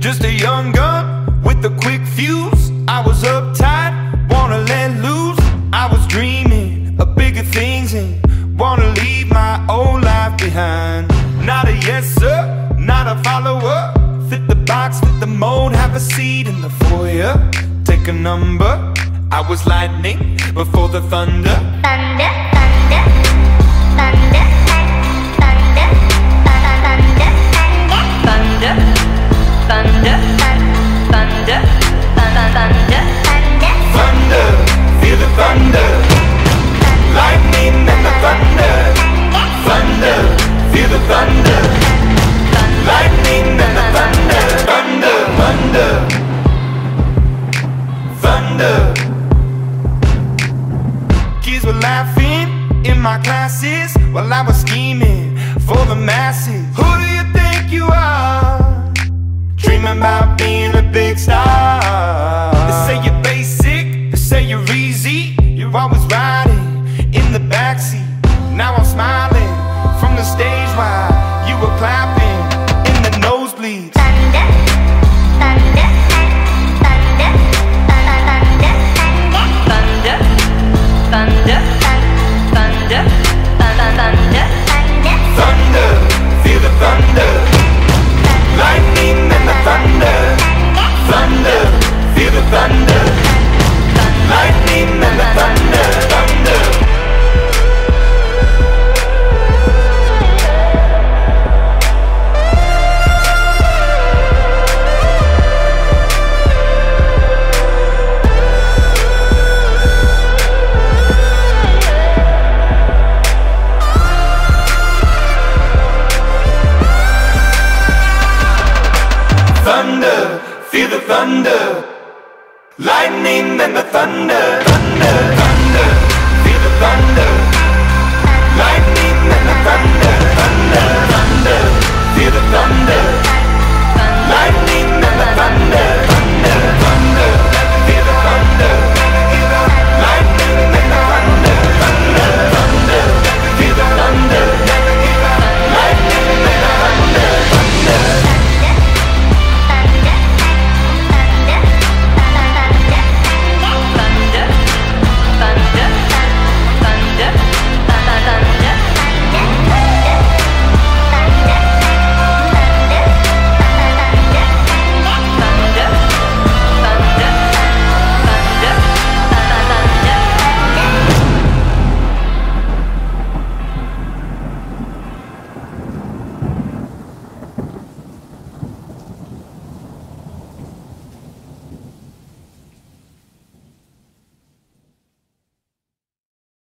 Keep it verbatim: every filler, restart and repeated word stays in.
Just a young gun with a quick fuse. I was uptight, wanna let loose. I was dreaming of bigger things and wanna leave my old life behind. Not a yes sir, not a follower. Fit the box, fit the mold, have a seat in the foyer. Take a number. I was lightning before the thunder. Thunder, thunder, thunder, thunder, thunder, thunder, thunder, thunder, thunder, thunder, thunder, feel the thunder, lightning and the thunder, thunder, feel the thunder, lightning and the thunder, thunder, thunder, thunder. Kids were laughing in my classes while I was scheming for the masses. Who do you think you are? Dreaming about being a big star. They say you're basic, they say you're easy. You're always riding in the backseat. Now I'm smiling from the stage while you were clapping in the nosebleeds. thunder, thunder, thunder, thunder, thunder, thunder, thunder, thunder, thunder, feel the thunder, lightning and the thunder, thunder, feel the thunder, lightning and the thunder, thunder. Thunder, feel the thunder, lightning and the thunder, thunder, thunder, feel the thunder, lightning and the thunder, thunder, thunder, feel the thunder.